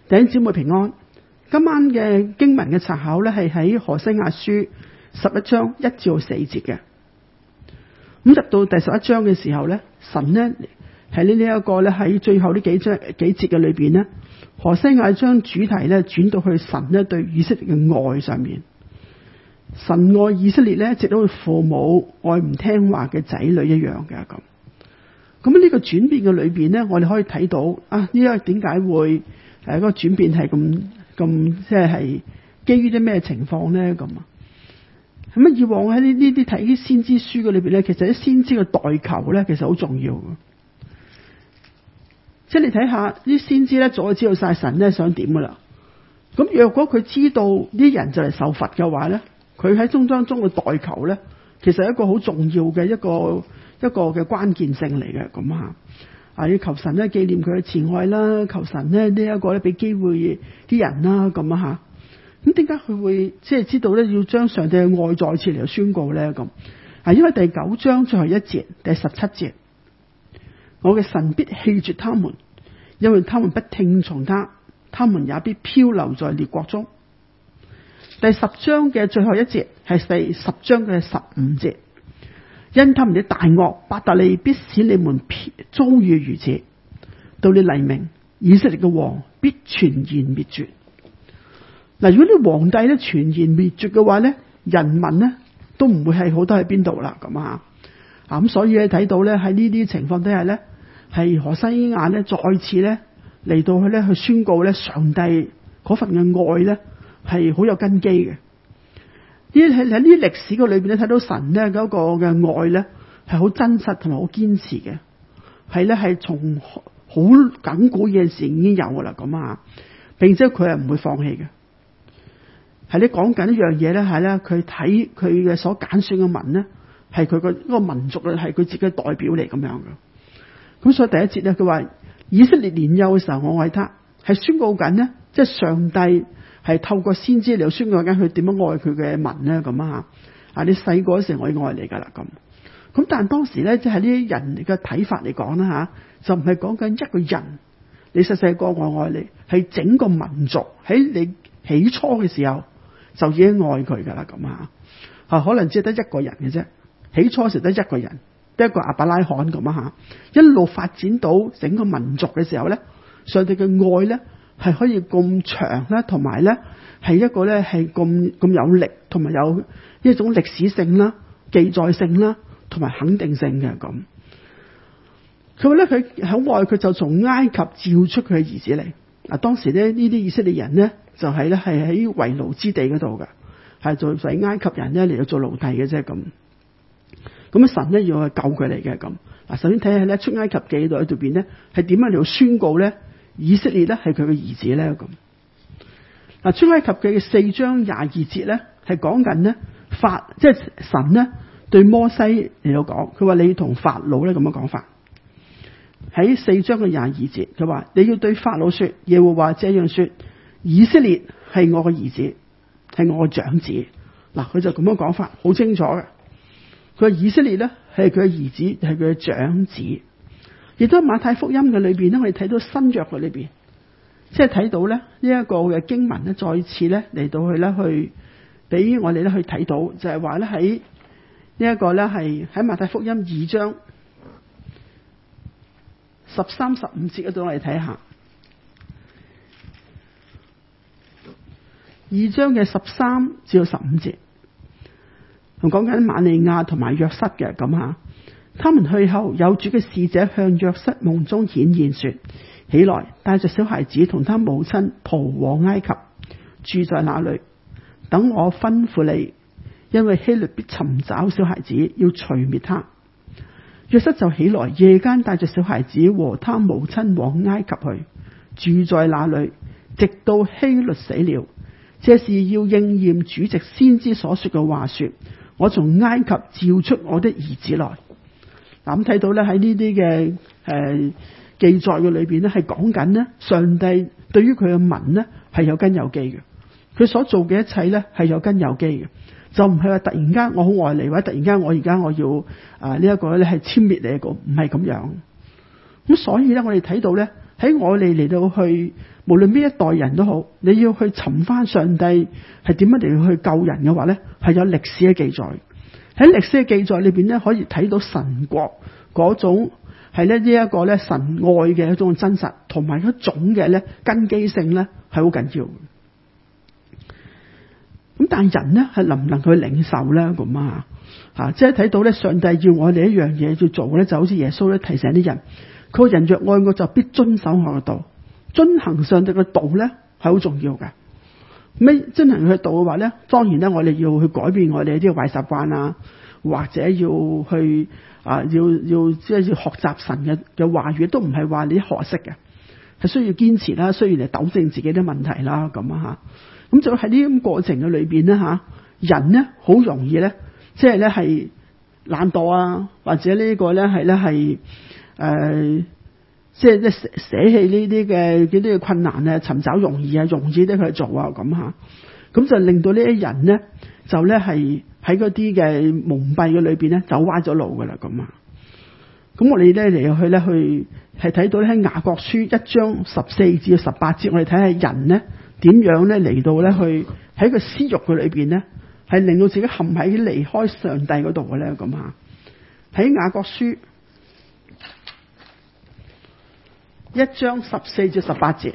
弟兄姊妹平安。今晚嘅經文嘅查考咧，係喺何西阿書11章1至4節嘅。咁入到第11章嘅時候咧，神咧喺呢一個咧喺最後呢幾節嘅裏邊咧，何西阿將主題咧轉到去神咧對以色列嘅愛上面。神愛以色列咧，直到父母愛唔聽話嘅仔女一樣嘅咁。咁呢個轉變嘅裏邊咧，我哋可以睇到啊，呢個點解會嗰個轉變係咁即係基於啲咩情況咧咁啊？咁啊，以往喺呢啲睇啲先知書嘅裏邊咧，其實啲先知嘅代求咧，其實好重要嘅。即係你睇下啲先知咧，早就知道晒神咧想點噶啦。咁若果佢知道啲人就嚟受罰嘅話咧，佢喺中嘅代求咧，其實係一個好重要嘅一個嘅關鍵性嚟嘅咁啊！要求神咧紀念佢嘅慈愛啦，求神咧呢一個咧俾機會啲人啦咁啊嚇。咁點解佢會即係知道咧要將上帝嘅愛再次嚟宣告咧咁？因為第9章最後一節第17節，我嘅神必棄絕他們，因為他們不聽從他，他們也必漂流在列國中。第10章嘅最後一節係第10章嘅15節，因他們的大惡，伯特利必使你們遭遇如此。到你黎明，以色列嘅王必全然滅絕。嗱，如果啲皇帝咧全然滅絕嘅話咧，人民咧都唔會係好多喺邊度啦咁啊！咁所以你睇到咧喺呢啲情況底下咧，係何西阿咧再次咧嚟到去咧去宣告咧上帝嗰份嘅愛咧係好有根基嘅。喺呢啲歷史嘅裏邊咧睇到神咧嗰個嘅愛咧係好真實同埋好堅持嘅，係從好亙古嘅時已經有噶啦咁啊，並且佢係唔會放棄嘅。係你講緊一樣嘢咧，係咧佢睇佢嘅所揀選嘅民咧，係佢個嗰個民族咧，係佢自己嘅代表嚟咁樣嘅。咁所以第一節咧，佢話以色列年幼嘅時候，我愛他，係宣告緊呢，即係上帝係透過先知嚟宣告緊佢點樣愛佢嘅民咧咁啊！你細個嗰時我已經愛你噶啦咁。咁但係當時咧，即係呢啲人嘅睇法嚟講啦嚇，就唔係講緊一個人，你細個我愛你，係整個民族喺你起初嘅時候就已經愛佢噶啦咁啊！可能只係得一個人嘅啫，起初時得一個人，得一個亞伯拉罕咁啊嚇，一路發展到整個民族嘅時候咧，上帝嘅愛咧係可以咁長啦，同埋咧係一個咧係咁有力，同埋有一種歷史性啦、記載性啦，同埋肯定性嘅咁。佢話咧佢好愛佢，就從埃及召出佢嘅兒子嚟。嗱，當時咧呢啲以色列人咧就係喺為奴之地嗰度嘅，係做俾埃及人咧嚟到做奴隸嘅啫咁。咁神咧要去救佢嚟嘅咁。嗱，首先睇下咧出埃及記度喺度邊咧係點樣嚟到宣告咧以色列咧係佢嘅兒子咧咁。嗱，出埃及記嘅4章22節咧係講緊咧即係神咧對摩西嚟到講，佢話你同法老咧咁樣講法。喺4章嘅22節，佢話你要對法老說，耶和華這樣說，以色列係我嘅兒子，係我嘅長子。嗱，佢就咁樣講法，好清楚嘅。佢話以色列咧係佢嘅兒子，係佢嘅長子。亦都馬太福音嘅裏邊咧，我哋睇到新約嘅裏邊，即係睇到咧呢一個嘅經文咧，再次咧嚟到去咧去俾我哋咧去睇到，就係話咧喺呢一個咧係喺馬太福音2章13、15節嗰度，我哋睇下2章嘅13至到15節，同講緊瑪利亞同埋約瑟嘅咁吓。他們去後，有主嘅使者向約瑟夢中顯現說：起來，帶着小孩子同他母親逃往埃及，住在那裏，等我吩咐你，因為希律必尋找小孩子，要除滅他。約瑟就起來，夜間帶着小孩子和他母親往埃及去，住在那裏，直到希律死了。這是要應驗主藉先知所說嘅話說：我從埃及召出我的兒子來。咁睇到咧喺呢啲嘅記載嘅裏邊咧，係講緊咧上帝對於佢嘅民咧係有根有基嘅，佢所做嘅一切咧係有根有基嘅，就唔係話突然間我好愛你，或者突然間我而家我要呢一個咧係殲滅你一個，唔係咁樣。咁所以咧我哋睇到咧喺我哋嚟到去，無論邊一代人都好，你要去尋翻上帝係點樣嚟去救人嘅話咧，係有歷史嘅記載。喺歷史嘅記載裏邊咧，可以睇到神國嗰種係咧呢一個咧神愛嘅一種真實，同埋一種嘅咧根基性咧係好緊要嘅。咁但係人咧係能唔能夠去領受咧咁啊？即係睇到咧上帝要我哋一樣嘢要做咧，就好似耶穌咧提醒啲人。佢話人若愛我，就必遵守我嘅道，遵行上帝嘅道咧係好重要嘅。咩遵行佢嘅道嘅話咧，當然咧我哋要去改變我哋啲壞習慣啊，或者要去要即係要學習神嘅話語，都唔係話你學識嘅，係需要堅持啦，需要嚟糾正自己啲問題啦，咁啊吓。咁就喺呢啲過程嘅裏邊咧吓，人咧好容易咧，即係咧係懶惰啊，或者呢個咧係咧係。即係捨棄呢啲嘅困難咧，尋找容易啲去做啊咁吓，咁就令到呢啲人咧就咧係喺嗰啲嘅蒙蔽嘅裏邊咧走歪咗路噶啦咁啊。咁我哋咧嚟去咧去係睇到咧喺雅各書1章14至18節，我哋睇下人咧點樣咧嚟到咧去喺個私欲嘅裏邊咧係令到自己陷喺離開上帝嗰度嘅咧咁啊。喺雅各書1章14至18節，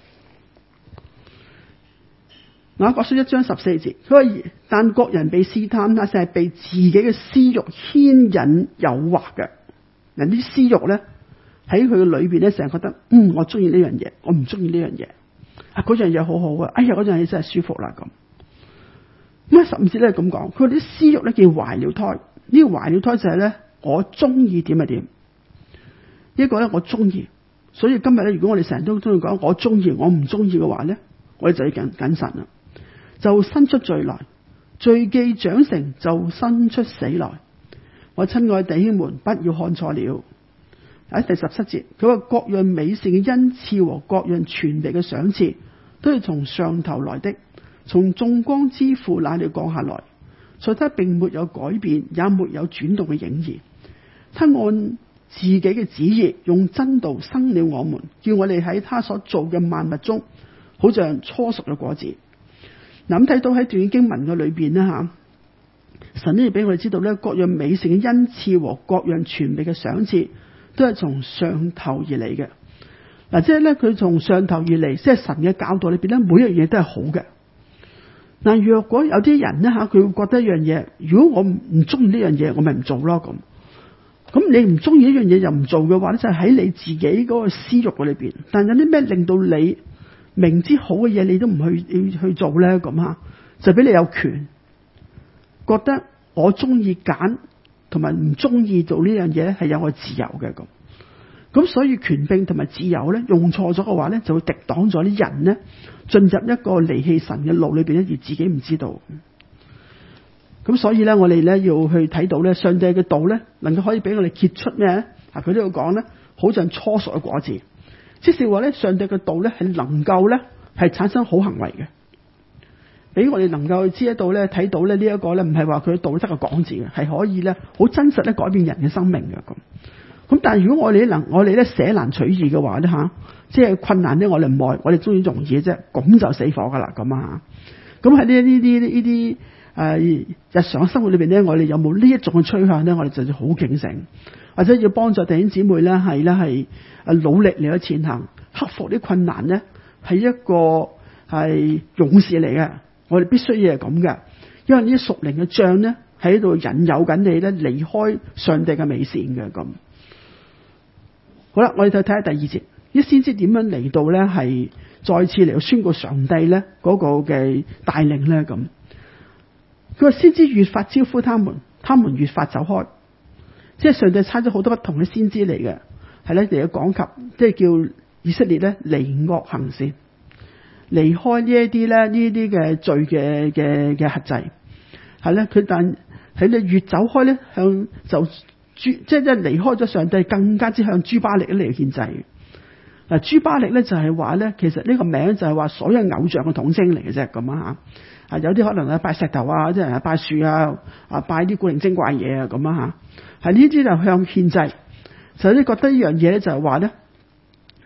雅各書1章14節，佢話但各人被試探，那就係被自己嘅私欲牽引誘惑嘅。人啲私欲咧喺佢嘅裏邊咧，成日覺得我中意呢樣嘢，我唔中意呢樣嘢啊，嗰樣嘢好好啊，哎呀嗰樣嘢真係舒服啦咁。咁啊15節咧咁講，佢話啲私欲咧叫懷了胎，呢個懷了胎就係咧我中意點就點，呢個咧我中意。所以今日咧，如果我哋成日都中意講我中意，我唔中意嘅話咧，我哋就要謹慎啦。就生出罪來，罪既長成就生出死來。我親愛弟兄們，不要看錯了。喺第17節，佢話各樣美善嘅恩賜和各樣全備嘅賞賜，都係從上頭來的，從眾光之父那裏降下來。所以他並沒有改變，也沒有轉動嘅影兒。他按自己嘅旨意用真道生了我們，叫我哋喺他所做嘅萬物中，好像初熟嘅果子。嗱，咁睇到喺段經文嘅裏邊咧吓，神呢俾我哋知道咧，各樣美善嘅恩賜和各樣全備嘅賞賜，都係從上頭而嚟嘅。嗱，即係咧佢從上頭而嚟，即係神嘅教導裏邊咧，每一樣嘢都係好嘅。嗱，若果有啲人咧吓，佢會覺得一樣嘢，如果我唔中意呢樣嘢，我咪唔做咯咁。咁你唔中意一樣嘢又唔做嘅話咧，就係喺你自己嗰個私欲裏邊。但有啲咩令到你明知好嘅嘢你都唔去做咧？咁吓就俾你有權覺得我中意揀同埋唔中意做呢樣嘢咧，係有我自由嘅咁。咁所以權柄同埋自由咧用錯咗嘅話咧，就會敵擋咗啲人咧進入一個離棄神嘅路裏邊咧，而自己唔知道。咁所以咧，我哋咧要去睇到咧，上帝嘅道咧，能夠可以俾我哋結出咩咧？佢都要講咧，好像初熟嘅果子。即是話咧，上帝嘅道咧係能夠咧係產生好行為嘅，俾我哋能夠知得到咧，睇到咧呢一個咧唔係話佢道德嘅講字嘅，係可以咧好真實咧改變人嘅生命嘅咁。咁但係如果我哋咧捨難取易嘅話咧吓，即係困難咧我哋唔愛，我哋中意容易嘅啫，咁就死火噶啦咁啊！咁喺呢啲日常生活裏邊咧，我哋有冇呢一種嘅趨向咧？我哋就要好警醒，或者要幫助弟兄姊妹咧，係努力嚟去前行，克服啲困難咧，係一個係勇士嚟嘅。我哋必須要係咁嘅，因為呢啲屬靈嘅仗咧喺度引誘緊你咧離開上帝嘅美善嘅咁。好啦，我哋就睇下第2節，一先知點樣嚟到咧係再次嚟到宣告上帝咧嗰個嘅帶領咧咁。佢話先知越發招呼他們，他們越發走開。即係上帝差咗好多不同嘅先知嚟嘅，係咧嚟到講及，即係叫以色列咧離惡行善，離開呢一啲咧呢啲嘅罪嘅轄制，係咧佢但喺你越走開咧向就即係離開咗上帝，更加之向諸巴力嚟獻祭。嗱，諸巴力咧就係話咧，其實呢個名就係話所有偶像嘅統稱嚟嘅啫咁啊吓。有啲可能係拜石頭啊，即係拜樹啊，拜啲古靈精怪嘢啊咁啊吓。係呢啲就向獻祭，就你覺得呢樣嘢咧就係話咧，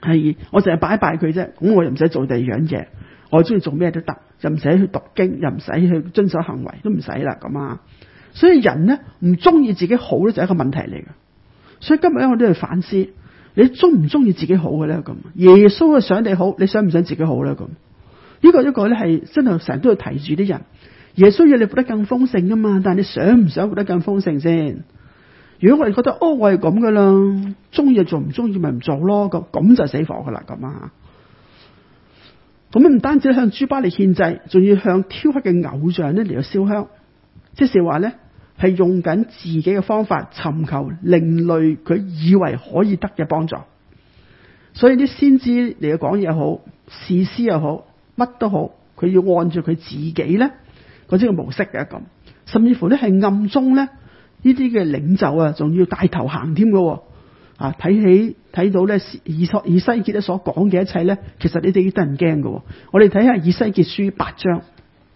係我淨係拜一拜佢啫，咁我又唔使做第二樣嘢，我中意做咩都得，又唔使去讀經，又唔使去遵守行為，都唔使啦咁啊。所以人咧唔中意自己好咧就係一個問題嚟嘅。所以今日咧我都去反思，你中唔中意自己好嘅咧咁？耶穌想你好，你想唔想自己好咧咁？一個咧係真係成日都要提住啲人，耶穌要你活得更豐盛噶嘛，但係你想唔想活得更豐盛先？如果我哋覺得我係咁噶啦，中意就做，唔中意咪唔做咯，咁就死火噶啦咁啊！咁唔單止向諸巴力獻祭，仲要向挑黑嘅偶像咧嚟到燒香，即是話咧係用緊自己嘅方法尋求另類佢以為可以得嘅幫助。所以啲先知嚟到講嘢好，士師又好，乜都好，佢要按照佢自己咧嗰啲嘅模式嘅咁，甚至乎咧係暗中咧呢啲嘅領袖啊，仲要帶頭行添嘅啊！睇到咧以西結咧所講嘅一切咧，其實你哋要得人驚嘅。我哋睇下以西結書8章。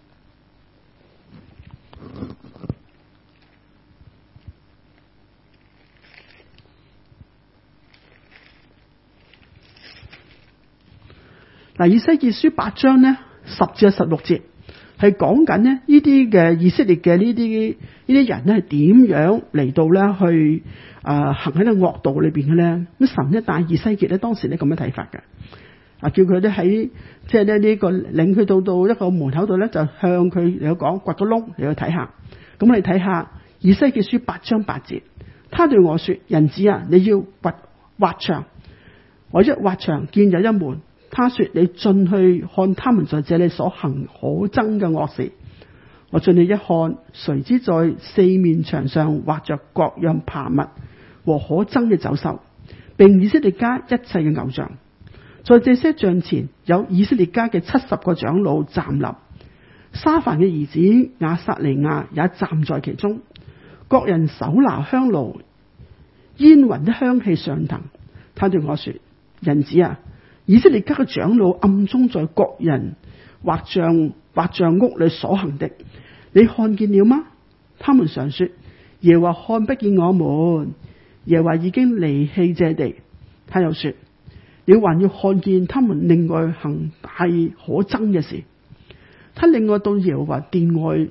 嗱，以西結書8章咧10至16節係講緊呢啲嘅以色列嘅呢啲人咧係點樣嚟到咧去行喺個惡道裏邊嘅咧？咁神咧帶以西結咧當時咧咁樣睇法嘅，叫佢咧喺即係咧呢個領佢到一個門口度咧，就向佢嚟講掘個窿嚟去睇下。咁我哋睇下以西結書8章8節，他對我說：人子啊，你要挖牆。我一挖牆，見有一門。他說：你進去看他們在這裏所行可憎嘅惡事。我進去一看，誰知在四面牆上畫着各樣爬物和可憎嘅走獸，並以色列家一切嘅偶像。在這些像前有以色列家嘅70個長老站立，沙凡嘅兒子亞撒利亞也站在其中，各人手拿香爐，煙雲的香氣上騰。他對我說：人子啊，以色列家嘅長老暗中在各人畫像屋裏所行的，你看見了嗎？他們常說：耶和華看不見我們，耶和華已經離棄這地。他又說：你還要看見他們另外行大可憎嘅事。他領我到耶和華殿外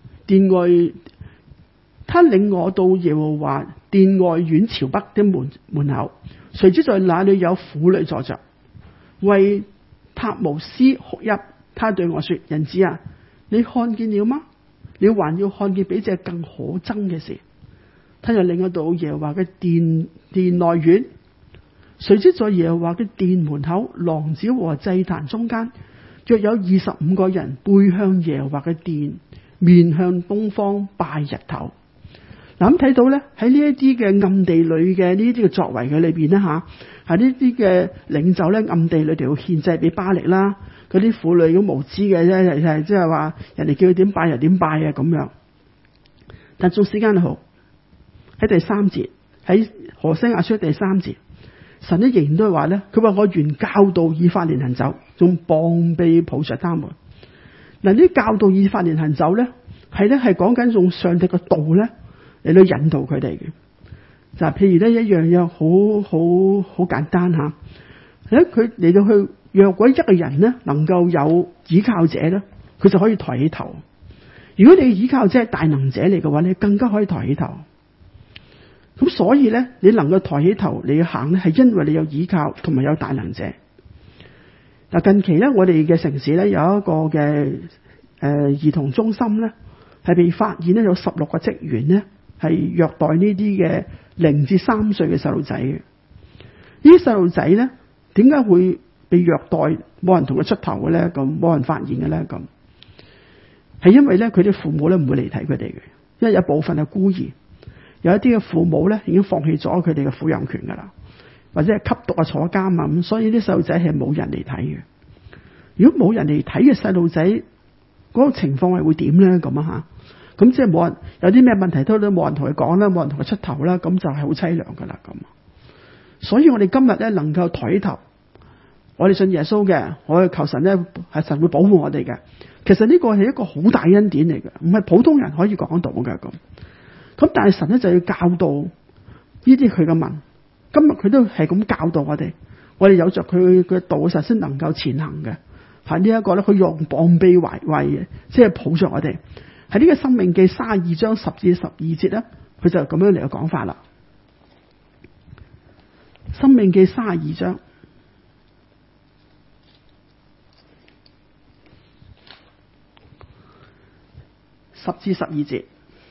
院朝北的門口，誰知在那裏有婦女坐着，為塔木斯哭泣。他對我說：人子啊，你看見了嗎？你還要看見比這更可憎嘅事。他又領我到耶和華嘅殿內院，誰知在耶和華嘅殿門口廊子和祭壇中間，約有25個人背向耶和華嘅殿，面向東方拜日頭。嗱，咁睇到咧，喺呢一啲嘅暗地裏嘅呢啲嘅作為嘅裏邊咧吓，係呢啲嘅領袖咧暗地裏就要獻祭俾巴力啦。嗰啲婦女咁無知嘅啫，即係話人哋叫佢點拜又點拜啊咁樣。但做時間好喺第3節，喺何西阿書第3節，神咧仍然都係話咧，佢話我原教導以法蓮行走，仲膀臂抱着他們。嗱，呢教導以法蓮行走咧，係講緊用上帝嘅道咧嚟到引導佢哋嘅。就譬如咧一樣好簡單吓，佢嚟到去。若果一個人咧能夠有倚靠者咧，佢就可以抬起頭。如果你倚靠者係大能者嚟嘅話，你更加可以抬起頭。咁所以咧，你能夠抬起頭你要行咧，係因為你有倚靠同埋有大能者。嗱，近期咧，我哋嘅城市咧有一個嘅兒童中心咧，係被發現咧有16個職員咧係虐待呢啲嘅0至3歲嘅細路仔嘅。呢啲細路仔咧點解會被虐待，冇人同佢出頭嘅咧，咁冇人發現嘅咧，咁係因為咧佢啲父母咧唔會嚟睇佢哋嘅，因為有部分係孤兒，有一啲嘅父母咧已經放棄咗佢哋嘅撫養權噶啦，或者係吸毒啊、坐監啊，咁所以啲細路仔係冇人嚟睇嘅。如果冇人嚟睇嘅細路仔，嗰個情況係會點咧？咁啊吓，咁即係冇人有啲咩問題都冇人同佢講啦，冇人同佢出頭啦，咁就係好淒涼噶啦咁。所以我哋今日咧能夠抬起頭。我哋信耶穌嘅，我哋求神咧係神會保護我哋嘅。其實呢個係一個好大恩典嚟嘅，唔係普通人可以講到嘅咁。咁但係神咧就要教導呢啲佢嘅民。今日佢都係咁教導我哋， 我哋有着佢嘅道嘅時候先能夠前行嘅。係呢一個咧，佢用膀臂懷慰嘅，即係抱着我哋。喺呢個申命記32章10至12節咧，佢就咁樣嚟嘅講法啦。申命記32章10至12節，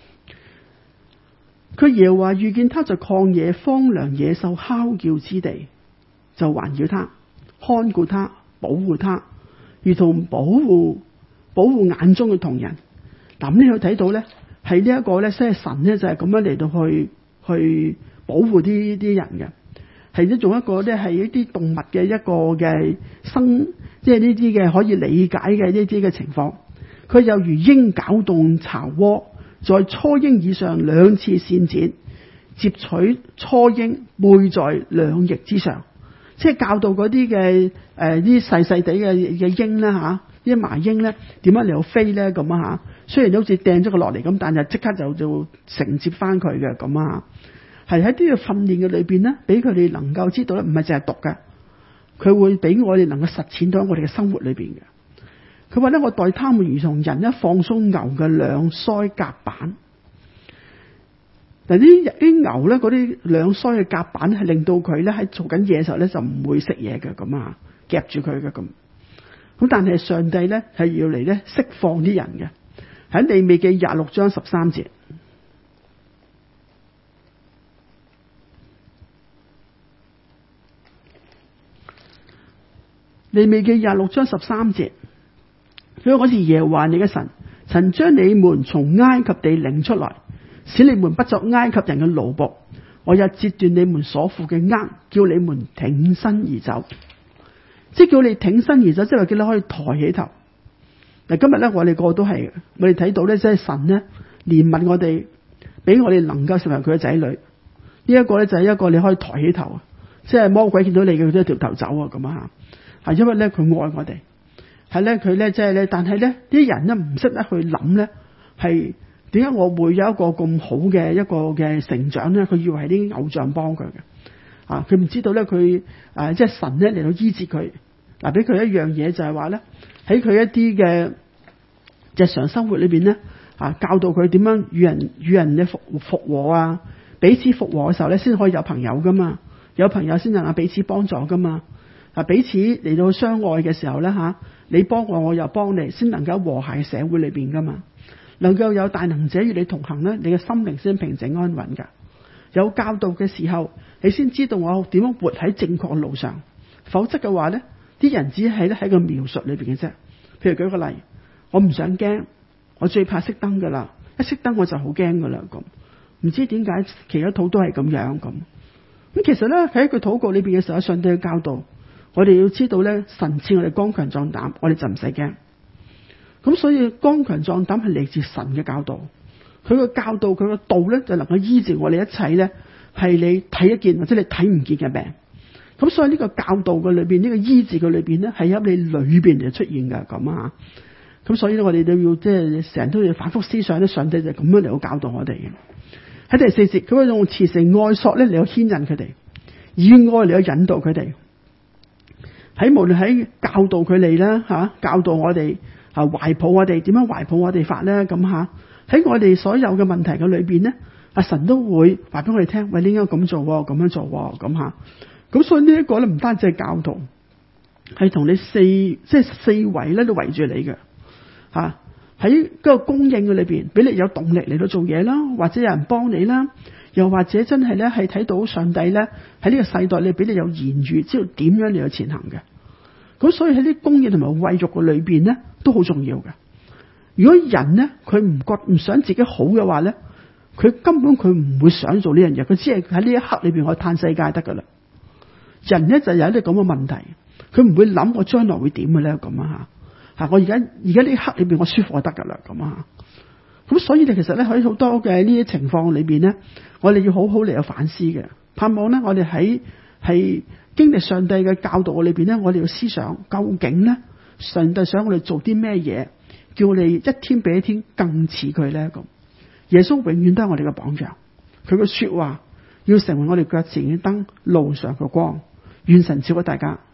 佢耶和華遇見他在曠野荒涼野獸哮叫之地，就環繞他，看顧他，保護他，如同保護眼中嘅瞳人。咁你去睇到咧，係呢一個咧，即係神咧就係咁樣嚟到去保護啲人嘅，係一種一個咧係一啲動物嘅一個嘅即係呢啲嘅可以理解嘅呢啲嘅情況。佢又如鷹攪動巢窩，在雛鷹以上2次搧展，接取雛鷹背在兩翼之上，即係教導嗰啲嘅啲細細地嘅鷹啦嚇，啲麻鷹咧點樣嚟到飛咧咁啊嚇。雖然好似掟咗佢落嚟咁，但係即刻就承接翻佢嘅咁啊。係喺呢個訓練嘅裏邊咧，俾佢哋能夠知道咧，唔係淨係讀嘅，佢會俾我哋能夠實踐到我哋嘅生活裏邊嘅。佢話咧，我待他們如同人一放鬆牛嘅兩腮夾板。嗱，啲牛咧，嗰啲兩腮嘅夾板係令到佢咧喺做緊嘢嘅時候咧就唔會食嘢嘅咁啊，夾住佢嘅咁。咁但係上帝咧係要嚟咧釋放啲人嘅。喺利未記26章13節，利未記26章13節，所以我是耶和華你嘅神，曾將你們從埃及地領出來，使你們不作埃及人嘅奴僕。我又截斷你們所負嘅軛，叫你們挺身而走。即係叫你挺身而走，即係話叫你可以抬起頭。嗱，今日咧我哋個個都係，我哋睇到咧即係神咧憐憫我哋，俾我哋能夠成為佢嘅仔女。呢一個咧就係一個你可以抬起頭啊，即係魔鬼見到你嘅佢都掉頭走啊咁啊嚇。係因為咧佢愛我哋，係咧佢咧即係咧，但係咧啲人咧唔識得去諗咧，係點解我會有一個咁好嘅一個嘅成長咧？佢以為係啲偶像幫佢嘅啊，佢唔知道咧佢即係神咧嚟到醫治佢。嗱，俾佢一樣嘢就係話咧，喺佢一啲嘅日常生活裏邊咧，教導佢點樣與人嘅復和啊，彼此復和嘅時候咧，先可以有朋友噶嘛，有朋友先能夠彼此幫助噶嘛。彼此嚟到相愛嘅時候咧你幫我，我又幫你，先能夠和諧嘅社會裏邊噶嘛。能夠有大能者與你同行咧，你嘅心靈先平靜安穩噶。有教導嘅時候，你先知道我點樣活喺正確嘅路上。否則嘅話咧，啲人只係咧喺個描述裏邊嘅啫。譬如舉個例，我唔想驚，我最怕熄燈噶啦，一熄燈我就好驚噶啦咁。唔知點解其他土都係咁樣咁。咁其實咧喺佢禱告裏邊嘅時候，上帝嘅教導，我哋要知道咧，神賜我哋剛強壯膽，我哋就唔使驚。咁所以剛強壯膽係嚟自神嘅教導，佢個教導佢個道咧就能夠醫治我哋一切咧係你睇得見或者你睇唔見嘅病。咁所以呢個教導嘅裏邊，呢個醫治嘅裏邊咧，係喺你裏邊嚟出現嘅咁啊。咁所以咧，我哋都要即係成日都要反覆思想咧，上帝就咁樣嚟到教導我哋嘅。喺第4節，佢會用慈繩愛索咧嚟到牽引佢哋，以愛嚟到引導佢哋。喺無論喺教導佢哋啦教導我哋懷抱我哋點樣懷抱我哋法咧咁喺我哋所有嘅問題嘅裏邊咧，神都會話俾我哋聽，喂，你應該咁做咁樣做咁咁所以呢一個咧唔單止係教導，係同你四圍咧都圍住你嘅喺嗰個供應嘅裏邊，俾你有動力嚟到做嘢啦，或者有人幫你啦，又或者真係咧係睇到上帝咧喺呢個世代裏俾你有言語，知道點樣嚟到前行嘅。咁所以喺啲供應同埋餵育嘅裏邊咧都好重要嘅。如果人咧佢唔想自己好嘅話咧，佢根本佢唔會想做呢樣嘢，佢只係喺呢一刻裏邊我嘆世界得噶啦。人咧就有啲咁嘅問題，佢唔會諗我將來會點嘅咧咁我而家呢一刻裏邊我舒服就得噶啦咁咁所以你其實咧喺好多嘅呢啲情況裏邊咧，我哋要好好嚟有反思嘅。盼望咧我哋係經歷上帝嘅教導嘅裏邊咧，我哋要思想究竟咧上帝想我哋做啲咩嘢，叫我哋一天比一天更似佢咧咁。耶穌永遠都係我哋嘅榜樣，佢嘅說話要成為我哋腳前嘅燈，路上嘅光。 願神賜福大家。